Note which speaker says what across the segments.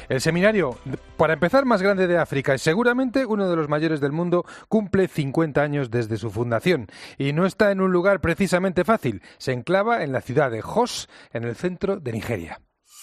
Speaker 1: El seminario, para empezar, más grande de África y seguramente uno de los mayores del mundo, cumple 50 años desde su fundación. Y no está en un lugar precisamente fácil. Se enclava en la ciudad de Jos, en el centro de Nigeria.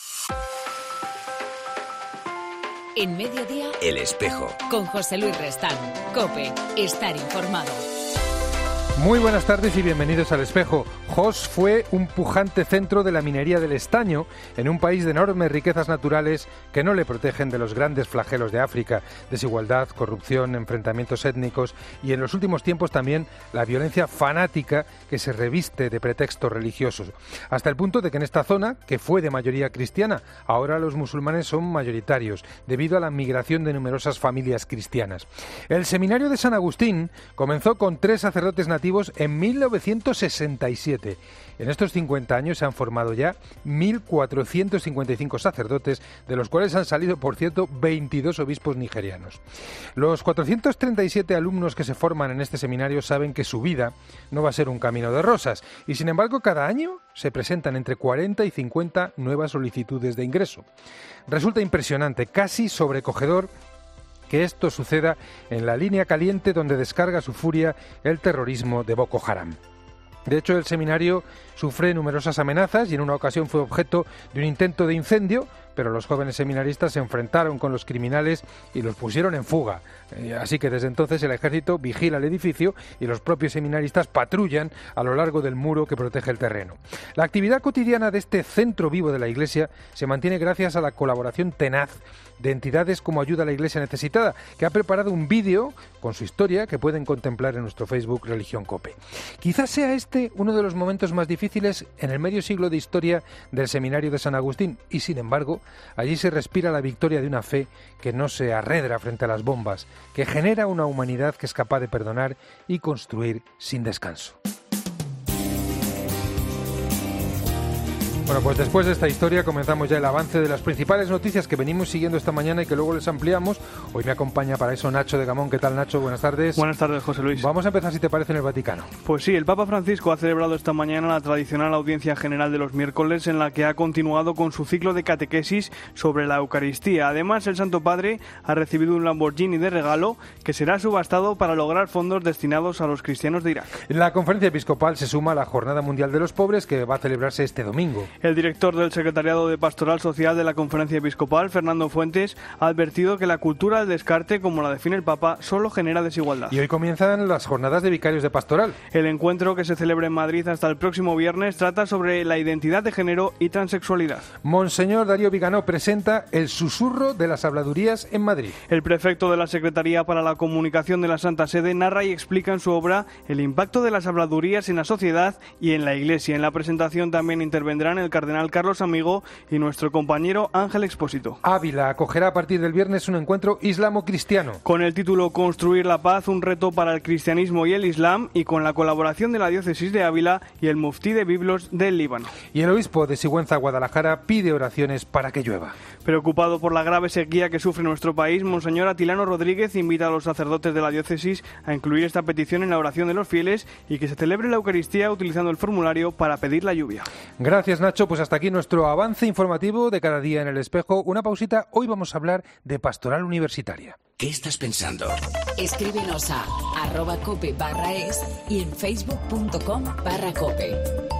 Speaker 2: En Mediodía,
Speaker 3: El Espejo.
Speaker 2: Con José Luis Restán. COPE. Estar informado.
Speaker 1: Muy buenas tardes y bienvenidos al Espejo. Jos fue un pujante centro de la minería del estaño en un país de enormes riquezas naturales que no le protegen de los grandes flagelos de África: desigualdad, corrupción, enfrentamientos étnicos y en los últimos tiempos también la violencia fanática que se reviste de pretextos religiosos. Hasta el punto de que en esta zona, que fue de mayoría cristiana, ahora los musulmanes son mayoritarios debido a la migración de numerosas familias cristianas. El seminario de San Agustín comenzó con 3 sacerdotes nativos en 1967. En estos 50 años se han formado ya 1.455 sacerdotes, de los cuales han salido, por cierto, 22 obispos nigerianos. Los 437 alumnos que se forman en este seminario saben que su vida no va a ser un camino de rosas y, sin embargo, cada año se presentan entre 40 y 50 nuevas solicitudes de ingreso. Resulta impresionante, casi sobrecogedor, que esto suceda en la línea caliente donde descarga su furia el terrorismo de Boko Haram. De hecho, el seminario sufre numerosas amenazas y en una ocasión fue objeto de un intento de incendio, pero los jóvenes seminaristas se enfrentaron con los criminales y los pusieron en fuga. Así que desde entonces el ejército vigila el edificio y los propios seminaristas patrullan a lo largo del muro que protege el terreno. La actividad cotidiana de este centro vivo de la Iglesia se mantiene gracias a la colaboración tenaz de entidades como Ayuda a la Iglesia Necesitada, que ha preparado un vídeo con su historia que pueden contemplar en nuestro Facebook Religión COPE. Quizás sea este uno de los momentos más difíciles en el medio siglo de historia del seminario de San Agustín y, sin embargo, allí se respira la victoria de una fe que no se arredra frente a las bombas, que genera una humanidad que es capaz de perdonar y construir sin descanso. Bueno, pues después de esta historia comenzamos ya el avance de las principales noticias que venimos siguiendo esta mañana y que luego les ampliamos. Hoy me acompaña para eso Nacho de Gamón. ¿Qué tal, Nacho? Buenas tardes.
Speaker 4: Buenas tardes, José Luis.
Speaker 1: Vamos a empezar, si te parece, en el Vaticano.
Speaker 4: Pues sí, el Papa Francisco ha celebrado esta mañana la tradicional audiencia general de los miércoles, en la que ha continuado con su ciclo de catequesis sobre la Eucaristía. Además, el Santo Padre ha recibido un Lamborghini de regalo que será subastado para lograr fondos destinados a los cristianos de Irak.
Speaker 1: La conferencia episcopal se suma a la Jornada Mundial de los Pobres, que va a celebrarse este domingo.
Speaker 4: El director del Secretariado de Pastoral Social de la Conferencia Episcopal, Fernando Fuentes, ha advertido que la cultura del descarte, como la define el Papa, solo genera desigualdad.
Speaker 1: Y hoy comienzan las jornadas de vicarios de pastoral.
Speaker 4: El encuentro, que se celebra en Madrid hasta el próximo viernes, trata sobre la identidad de género y transexualidad.
Speaker 1: Monseñor Darío Viganó presenta El susurro de las habladurías en Madrid.
Speaker 4: El prefecto de la Secretaría para la Comunicación de la Santa Sede narra y explica en su obra el impacto de las habladurías en la sociedad y en la Iglesia. En la presentación también intervendrán el cardenal Carlos Amigo y nuestro compañero Ángel Expósito.
Speaker 1: Ávila acogerá a partir del viernes un encuentro islamo-cristiano.
Speaker 4: Con el título Construir la paz, un reto para el cristianismo y el islam, y con la colaboración de la diócesis de Ávila y el muftí de Biblos del Líbano.
Speaker 1: Y el obispo de Sigüenza, Guadalajara, pide oraciones para que llueva.
Speaker 4: Preocupado por la grave sequía que sufre nuestro país, Monseñor Atilano Rodríguez invita a los sacerdotes de la diócesis a incluir esta petición en la oración de los fieles y que se celebre la Eucaristía utilizando el formulario para pedir la lluvia.
Speaker 1: Gracias, Nacho. Pues hasta aquí nuestro avance informativo de cada día en El Espejo. Una pausita. Hoy vamos a hablar de pastoral universitaria.
Speaker 3: ¿Qué estás pensando?
Speaker 2: Escríbenos a @cope/es y en facebook.com/cope.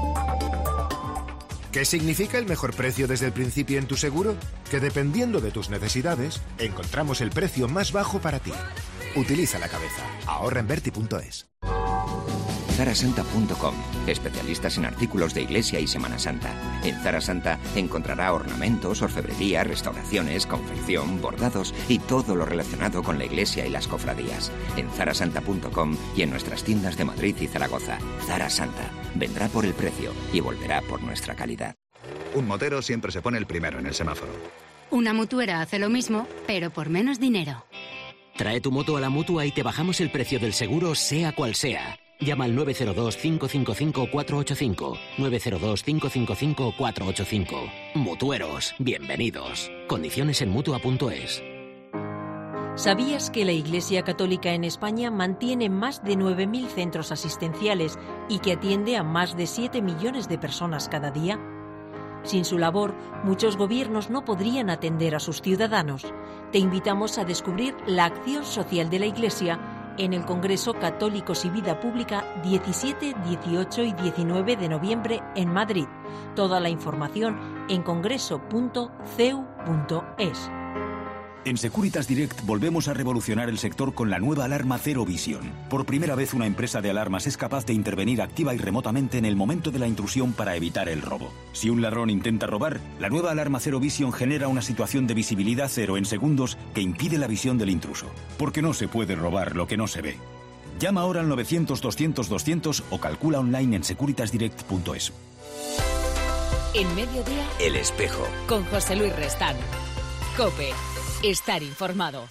Speaker 5: ¿Qué significa el mejor precio desde el principio en tu seguro? Que dependiendo de tus necesidades, encontramos el precio más bajo para ti. Utiliza la cabeza. Ahorra en Berti.es.
Speaker 3: Zarasanta.com, especialistas en artículos de Iglesia y Semana Santa. En Zara Santa encontrará ornamentos, orfebrería, restauraciones, confección, bordados y todo lo relacionado con la Iglesia y las cofradías. En Zarasanta.com y en nuestras tiendas de Madrid y Zaragoza. Zara Santa vendrá por el precio y volverá por nuestra calidad.
Speaker 6: Un motero siempre se pone el primero en el semáforo.
Speaker 7: Una mutuera hace lo mismo, pero por menos dinero.
Speaker 8: Trae tu moto a la Mutua y te bajamos el precio del seguro, sea cual sea. Llama al 902-555-485. 902-555-485. Mutueros, bienvenidos. Condiciones en Mutua.es.
Speaker 9: ¿Sabías que la Iglesia Católica en España mantiene más de 9.000 centros asistenciales y que atiende a más de 7 millones de personas cada día? Sin su labor, muchos gobiernos no podrían atender a sus ciudadanos. Te invitamos a descubrir la acción social de la Iglesia en el Congreso Católicos y Vida Pública 17, 18 y 19 de noviembre en Madrid. Toda la información en congreso.ceu.es.
Speaker 10: En Securitas Direct volvemos a revolucionar el sector con la nueva alarma Zero Vision. Por primera vez una empresa de alarmas es capaz de intervenir activa y remotamente en el momento de la intrusión para evitar el robo. Si un ladrón intenta robar, la nueva alarma Zero Vision genera una situación de visibilidad cero en segundos que impide la visión del intruso. Porque no se puede robar lo que no se ve. Llama ahora al 900-200-200 o calcula online en securitasdirect.es.
Speaker 2: En Mediodía,
Speaker 3: El Espejo.
Speaker 2: Con José Luis Restán. COPE. Estar informado.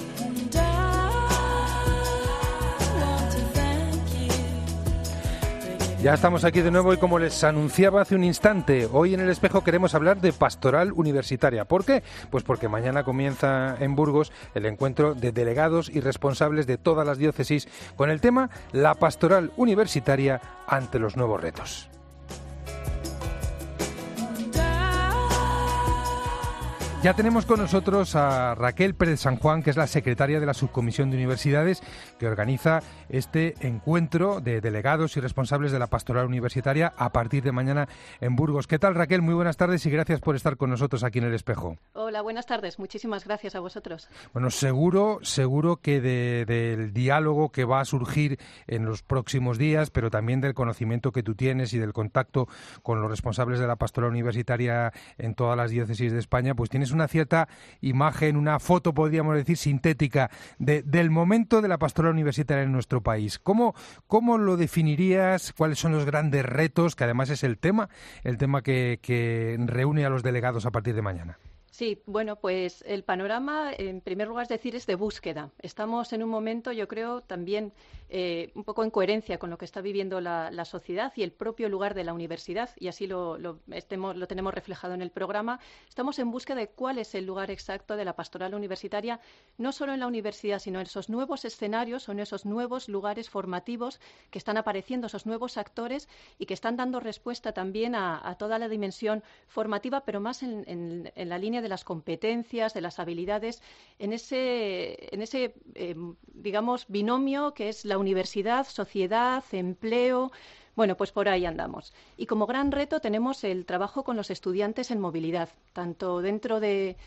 Speaker 1: Ya estamos aquí de nuevo y como les anunciaba hace un instante, hoy en El Espejo queremos hablar de pastoral universitaria. ¿Por qué? Pues porque mañana comienza en Burgos el encuentro de delegados y responsables de todas las diócesis con el tema La pastoral universitaria ante los nuevos retos. Ya tenemos con nosotros a Raquel Pérez San Juan, que es la secretaria de la Subcomisión de Universidades, que organiza este encuentro de delegados y responsables de la pastoral universitaria a partir de mañana en Burgos. ¿Qué tal, Raquel? Muy buenas tardes y gracias por estar con nosotros aquí en El Espejo.
Speaker 11: Hola, buenas tardes. Muchísimas gracias a vosotros.
Speaker 1: Bueno, seguro que del diálogo que va a surgir en los próximos días, pero también del conocimiento que tú tienes y del contacto con los responsables de la pastoral universitaria en todas las diócesis de España, pues tienes una cierta imagen, una foto, podríamos decir, sintética del momento de la pastoral universitaria en nuestro país. ¿Cómo lo definirías? ¿Cuáles son los grandes retos? Que además es el tema que reúne a los delegados a partir de mañana.
Speaker 11: Sí, bueno, pues el panorama, en primer lugar, es de búsqueda. Estamos en un momento, yo creo, también un poco en coherencia con lo que está viviendo la sociedad y el propio lugar de la universidad, y así lo tenemos reflejado en el programa. Estamos en búsqueda de cuál es el lugar exacto de la pastoral universitaria, no solo en la universidad, sino en esos nuevos escenarios o en esos nuevos lugares formativos que están apareciendo, esos nuevos actores y que están dando respuesta también a toda la dimensión formativa, pero más en la línea de las competencias, de las habilidades, en ese digamos, binomio que es la universidad, sociedad, empleo. Bueno, pues por ahí andamos. Y como gran reto tenemos el trabajo con los estudiantes en movilidad, tanto dentro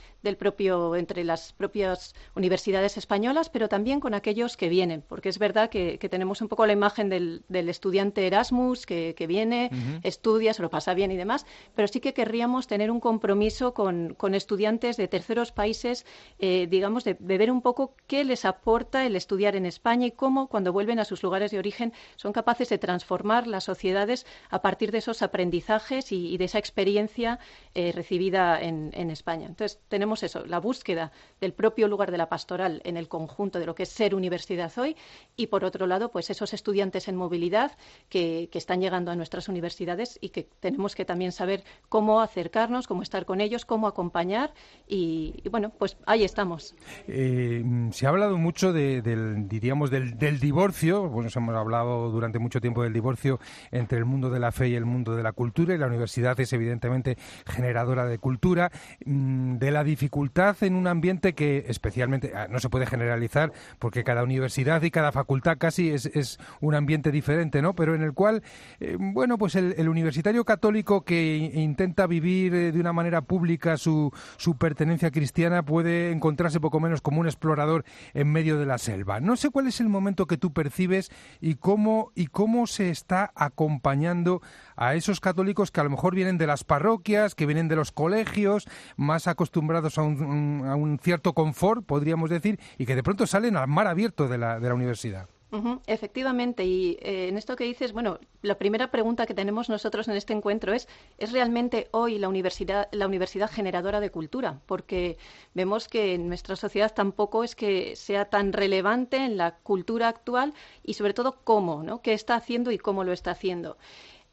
Speaker 11: entre las propias universidades españolas, pero también con aquellos que vienen, porque es verdad que tenemos un poco la imagen del estudiante Erasmus que viene, estudia, se lo pasa bien y demás, pero sí que querríamos tener un compromiso con estudiantes de terceros países, digamos, de ver un poco qué les aporta el estudiar en España y cómo, cuando vuelven a sus lugares de origen, son capaces de transformar las sociedades a partir de esos aprendizajes y de esa experiencia recibida en España. Entonces, tenemos eso, la búsqueda del propio lugar de la pastoral en el conjunto de lo que es ser universidad hoy y, por otro lado, pues esos estudiantes en movilidad que están llegando a nuestras universidades y que tenemos que también saber cómo acercarnos, cómo estar con ellos, cómo acompañar y bueno, pues ahí estamos.
Speaker 1: Se ha hablado mucho del divorcio. Bueno, hemos hablado durante mucho tiempo del divorcio entre el mundo de la fe y el mundo de la cultura, y la universidad es evidentemente generadora de cultura, de la dificultad en un ambiente que especialmente, no se puede generalizar porque cada universidad y cada facultad casi es un ambiente diferente, ¿no? Pero en el cual, bueno, pues el universitario católico que intenta vivir de una manera pública su pertenencia cristiana puede encontrarse poco menos como un explorador en medio de la selva. No sé cuál es el momento que tú percibes y cómo se está acompañando a esos católicos que a lo mejor vienen de las parroquias, que vienen de los colegios, más acostumbrados a un cierto confort, podríamos decir, y que de pronto salen al mar abierto de la universidad.
Speaker 11: Efectivamente, y en esto que dices, bueno, la primera pregunta que tenemos nosotros en este encuentro ¿es realmente hoy la universidad generadora de cultura? Porque vemos que en nuestra sociedad tampoco es que sea tan relevante en la cultura actual y sobre todo cómo, ¿no? ¿Qué está haciendo y cómo lo está haciendo?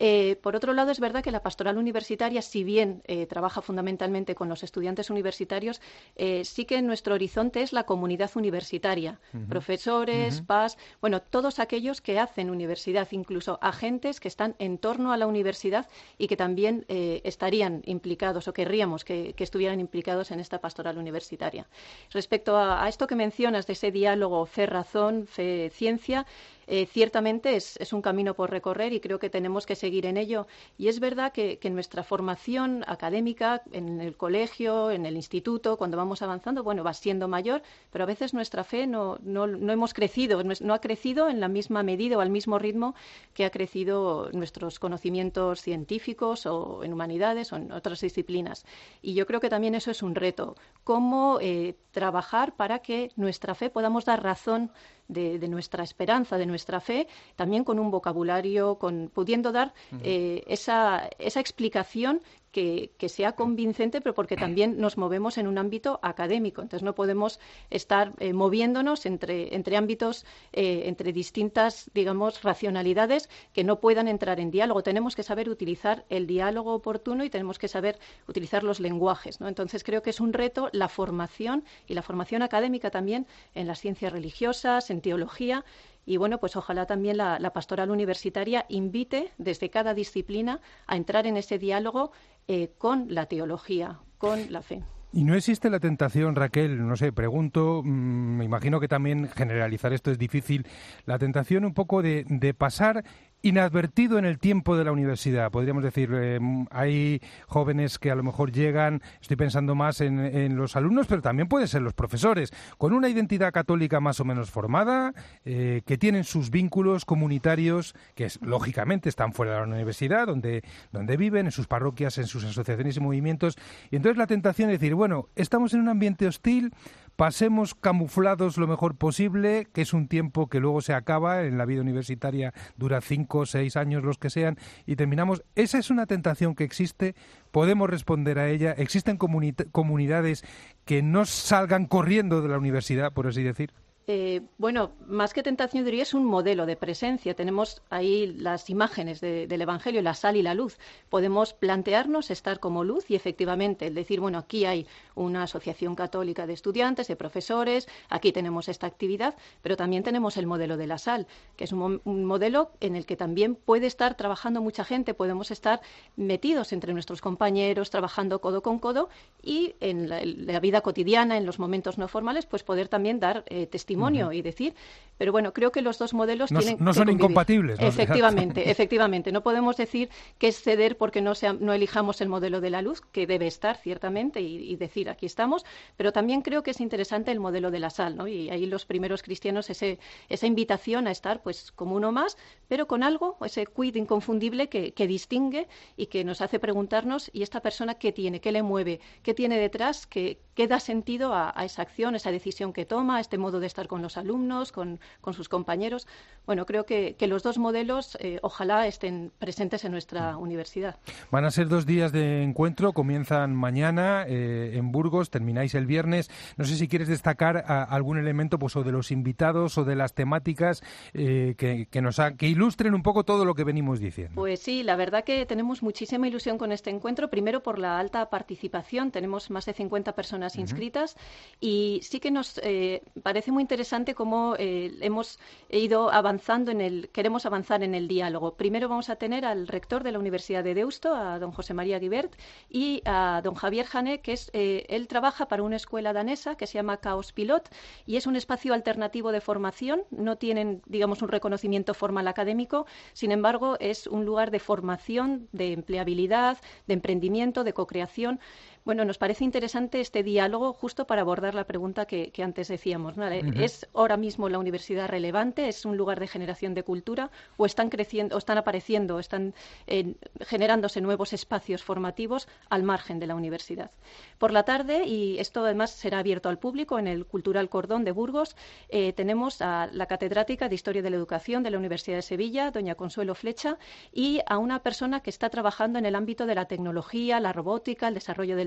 Speaker 11: Por otro lado, es verdad que la pastoral universitaria, si bien trabaja fundamentalmente con los estudiantes universitarios, sí que nuestro horizonte es la comunidad universitaria, profesores, PAS, bueno, todos aquellos que hacen universidad, incluso agentes que están en torno a la universidad y que también estarían implicados o querríamos que estuvieran implicados en esta pastoral universitaria. Respecto a esto que mencionas de ese diálogo fe-razón, fe-ciencia, ciertamente es un camino por recorrer y creo que tenemos que seguir en ello. Y es verdad que nuestra formación académica en el colegio, en el instituto, cuando vamos avanzando, bueno, va siendo mayor, pero a veces nuestra fe no hemos crecido, no ha crecido en la misma medida o al mismo ritmo que ha crecido nuestros conocimientos científicos o en humanidades o en otras disciplinas. Y yo creo que también eso es un reto, cómo trabajar para que nuestra fe podamos dar razón de nuestra esperanza, de nuestra fe, también con un vocabulario, pudiendo dar esa explicación que sea convincente, pero porque también nos movemos en un ámbito académico. Entonces no podemos estar moviéndonos entre ámbitos, entre distintas, digamos, racionalidades que no puedan entrar en diálogo. Tenemos que saber utilizar el diálogo oportuno y tenemos que saber utilizar los lenguajes, ¿no? Entonces creo que es un reto la formación y la formación académica también en las ciencias religiosas, en teología. Y bueno, pues ojalá también la pastoral universitaria invite desde cada disciplina a entrar en ese diálogo con la teología, con la fe.
Speaker 1: ¿Y no existe la tentación, Raquel, no sé, pregunto, me imagino que también generalizar esto es difícil, la tentación un poco de pasar inadvertido en el tiempo de la universidad? Podríamos decir, hay jóvenes que a lo mejor llegan, estoy pensando más en los alumnos, pero también pueden ser los profesores, con una identidad católica más o menos formada, que tienen sus vínculos comunitarios, que lógicamente están fuera de la universidad, donde viven, en sus parroquias, en sus asociaciones y movimientos, y entonces la tentación es decir, bueno, estamos en un ambiente hostil, pasemos camuflados lo mejor posible, que es un tiempo que luego se acaba, en la vida universitaria dura 5 o 6 años, los que sean, y terminamos. Esa es una tentación que existe, podemos responder a ella. ¿Existen comunidades que no salgan corriendo de la universidad, por así decir?
Speaker 11: Bueno, más que tentación diría es un modelo de presencia. Tenemos ahí las imágenes del Evangelio, la sal y la luz. Podemos plantearnos estar como luz y efectivamente el decir, bueno, aquí hay una asociación católica de estudiantes, de profesores, aquí tenemos esta actividad, pero también tenemos el modelo de la sal, que es un modelo en el que también puede estar trabajando mucha gente, podemos estar metidos entre nuestros compañeros, trabajando codo con codo y en la vida cotidiana, en los momentos no formales, pues poder también dar testimonio y decir, pero bueno, creo que los dos modelos no son convivir.
Speaker 1: Incompatibles, ¿no?
Speaker 11: Efectivamente, no podemos decir que es ceder porque no elijamos el modelo de la luz, que debe estar ciertamente y decir aquí estamos, pero también creo que es interesante el modelo de la sal, ¿no? Y ahí los primeros cristianos esa invitación a estar pues como uno más, pero con algo, ese quid inconfundible que distingue y que nos hace preguntarnos, ¿y esta persona qué tiene, qué le mueve, qué tiene detrás, qué da sentido a esa acción, esa decisión que toma, a este modo de estar con los alumnos, con sus compañeros? Bueno, creo que los dos modelos ojalá estén presentes en nuestra universidad.
Speaker 1: Van a ser 2 días de encuentro, comienzan mañana en Burgos, termináis el viernes. No sé si quieres destacar algún elemento pues o de los invitados o de las temáticas que ilustren un poco todo lo que venimos diciendo.
Speaker 11: Pues sí, la verdad que tenemos muchísima ilusión con este encuentro, primero por la alta participación, tenemos más de 50 personas inscritas y sí que nos parece muy interesante cómo hemos ido avanzando queremos avanzar en el diálogo. Primero vamos a tener al rector de la Universidad de Deusto, a don José María Guibert, y a don Javier Jané, que él trabaja para una escuela danesa que se llama Chaos Pilot y es un espacio alternativo de formación. No tienen, digamos, un reconocimiento formal académico, sin embargo, es un lugar de formación, de empleabilidad, de emprendimiento, de cocreación. Bueno, nos parece interesante este diálogo justo para abordar la pregunta que antes decíamos, ¿no? ¿Es ahora mismo la universidad relevante? ¿Es un lugar de generación de cultura? ¿O están creciendo, o están apareciendo, están generándose nuevos espacios formativos al margen de la universidad? Por la tarde, y esto además será abierto al público, en el Cultural Cordón de Burgos, tenemos a la catedrática de Historia de la Educación de la Universidad de Sevilla, doña Consuelo Flecha, y a una persona que está trabajando en el ámbito de la tecnología, la robótica, el desarrollo del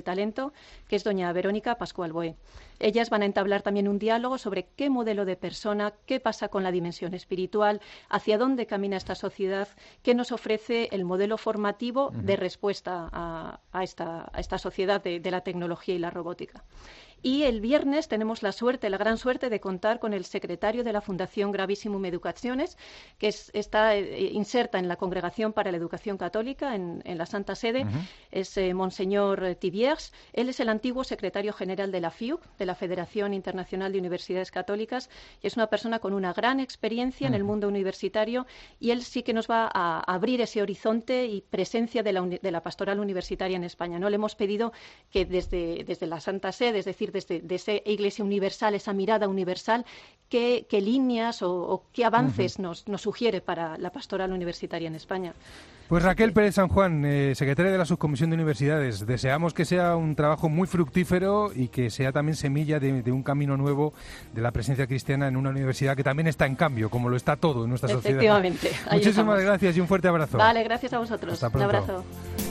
Speaker 11: Talento, que es doña Verónica Pascual Boé. Ellas van a entablar también un diálogo sobre qué modelo de persona, qué pasa con la dimensión espiritual, hacia dónde camina esta sociedad, qué nos ofrece el modelo formativo de respuesta a esta sociedad de la tecnología y la robótica. Y el viernes tenemos la gran suerte de contar con el secretario de la Fundación Gravissimum Educationes, que está inserta en la Congregación para la Educación Católica en la Santa Sede. Es Monseñor Thiviers. Él es el antiguo secretario general de la FIUC, de la Federación Internacional de Universidades Católicas, y es una persona con una gran experiencia en el mundo universitario, y él sí que nos va a abrir ese horizonte y presencia de la pastoral universitaria en España, ¿no? Le hemos pedido que desde la Santa Sede, es decir, desde esa Iglesia universal, esa mirada universal, qué líneas o qué avances nos sugiere para la pastoral universitaria en España.
Speaker 1: Pues Raquel Pérez San Juan, secretaria de la Subcomisión de Universidades, deseamos que sea un trabajo muy fructífero y que sea también semilla de un camino nuevo de la presencia cristiana en una universidad que también está en cambio, como lo está todo en nuestra sociedad.
Speaker 11: Efectivamente.
Speaker 1: Muchísimas gracias y un fuerte abrazo.
Speaker 11: Vale, gracias a vosotros.
Speaker 1: Hasta pronto.
Speaker 11: Un abrazo.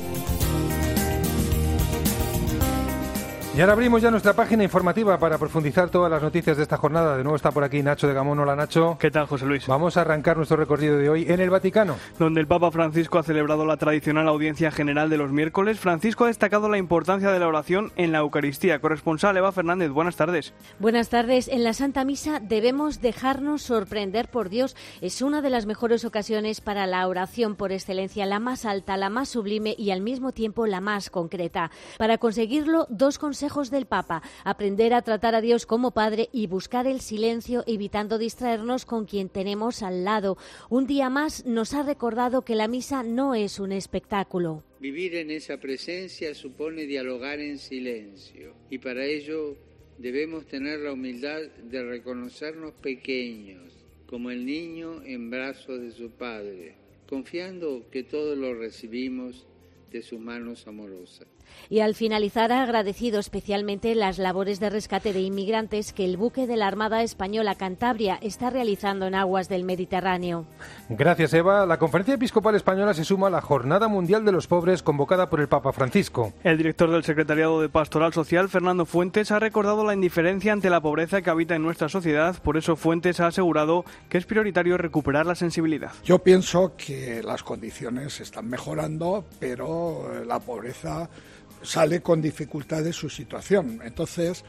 Speaker 1: Y ahora abrimos ya nuestra página informativa para profundizar todas las noticias de esta jornada. De nuevo está por aquí Nacho de Gamón. Hola, Nacho.
Speaker 4: ¿Qué tal, José Luis?
Speaker 1: Vamos a arrancar nuestro recorrido de hoy en el Vaticano,
Speaker 4: donde el Papa Francisco ha celebrado la tradicional audiencia general de los miércoles. Francisco ha destacado la importancia de la oración en la Eucaristía. Corresponsal Eva Fernández, buenas tardes.
Speaker 12: Buenas tardes. En la Santa Misa debemos dejarnos sorprender por Dios. Es una de las mejores ocasiones para la oración por excelencia, la más alta, la más sublime y al mismo tiempo la más concreta. Para conseguirlo, 2 consejos del Papa: aprender a tratar a Dios como Padre y buscar el silencio, evitando distraernos con quien tenemos al lado. Un día más nos ha recordado que la misa no es un espectáculo.
Speaker 13: Vivir en esa presencia supone dialogar en silencio, y para ello debemos tener la humildad de reconocernos pequeños, como el niño en brazos de su padre, confiando que todo lo recibimos de sus manos amorosas.
Speaker 12: Y al finalizar ha agradecido especialmente las labores de rescate de inmigrantes que el buque de la Armada Española Cantabria está realizando en aguas del Mediterráneo.
Speaker 1: Gracias, Eva. La Conferencia Episcopal Española se suma a la Jornada Mundial de los Pobres convocada por el Papa Francisco.
Speaker 4: El director del Secretariado de Pastoral Social, Fernando Fuentes, ha recordado la indiferencia ante la pobreza que habita en nuestra sociedad. Por eso Fuentes ha asegurado que es prioritario recuperar la sensibilidad.
Speaker 14: Yo pienso que las condiciones están mejorando, pero la pobreza sale con dificultad de su situación. Entonces,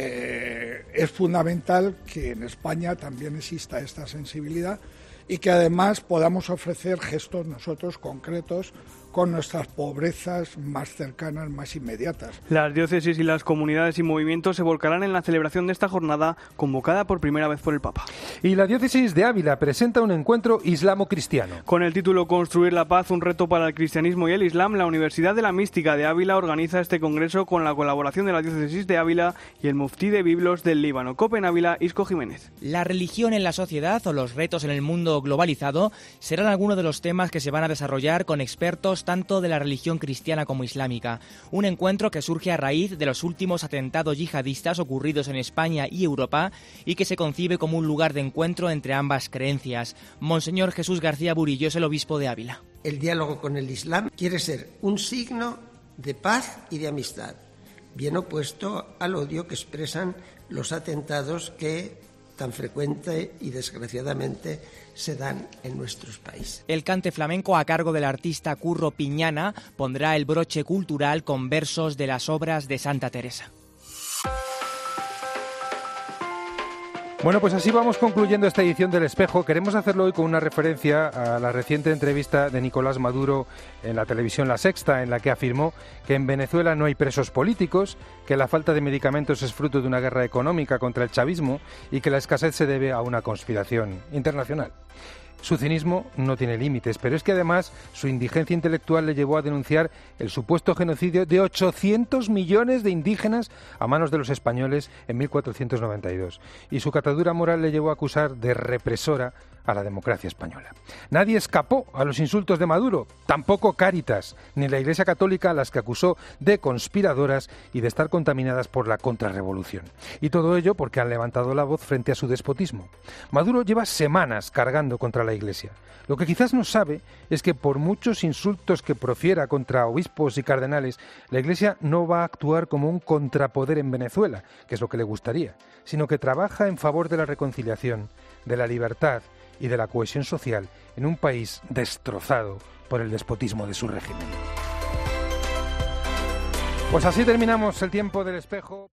Speaker 14: es fundamental que en España también exista esta sensibilidad y que además podamos ofrecer gestos nosotros concretos con nuestras pobrezas más cercanas, más inmediatas.
Speaker 4: Las diócesis y las comunidades y movimientos se volcarán en la celebración de esta jornada convocada por primera vez por el Papa.
Speaker 1: Y la diócesis de Ávila presenta un encuentro islamo-cristiano.
Speaker 4: Con el título Construir la paz, un reto para el cristianismo y el islam, la Universidad de la Mística de Ávila organiza este congreso con la colaboración de la diócesis de Ávila y el muftí de Biblos del Líbano. COPE en Ávila, Isco Jiménez.
Speaker 15: La religión en la sociedad o los retos en el mundo globalizado serán algunos de los temas que se van a desarrollar con expertos tanto de la religión cristiana como islámica. Un encuentro que surge a raíz de los últimos atentados yihadistas ocurridos en España y Europa y que se concibe como un lugar de encuentro entre ambas creencias. Monseñor Jesús García Burillo es el obispo de Ávila.
Speaker 16: El diálogo con el Islam quiere ser un signo de paz y de amistad, bien opuesto al odio que expresan los atentados que tan frecuente y desgraciadamente se dan en nuestros países.
Speaker 15: El cante flamenco a cargo del artista Curro Piñana pondrá el broche cultural con versos de las obras de Santa Teresa.
Speaker 1: Bueno, pues así vamos concluyendo esta edición del Espejo. Queremos hacerlo hoy con una referencia a la reciente entrevista de Nicolás Maduro en la televisión La Sexta, en la que afirmó que en Venezuela no hay presos políticos, que la falta de medicamentos es fruto de una guerra económica contra el chavismo y que la escasez se debe a una conspiración internacional. Su cinismo no tiene límites, pero es que además su indigencia intelectual le llevó a denunciar el supuesto genocidio de 800 millones de indígenas a manos de los españoles en 1492. Y su catadura moral le llevó a acusar de represora a la democracia española. Nadie escapó a los insultos de Maduro, tampoco Cáritas, ni la Iglesia Católica, a las que acusó de conspiradoras y de estar contaminadas por la contrarrevolución. Y todo ello porque han levantado la voz frente a su despotismo. Maduro lleva semanas cargando contra la Iglesia. Lo que quizás no sabe es que por muchos insultos que profiera contra obispos y cardenales, la Iglesia no va a actuar como un contrapoder en Venezuela, que es lo que le gustaría, sino que trabaja en favor de la reconciliación, de la libertad y de la cohesión social en un país destrozado por el despotismo de su régimen. Pues así terminamos el tiempo del espejo.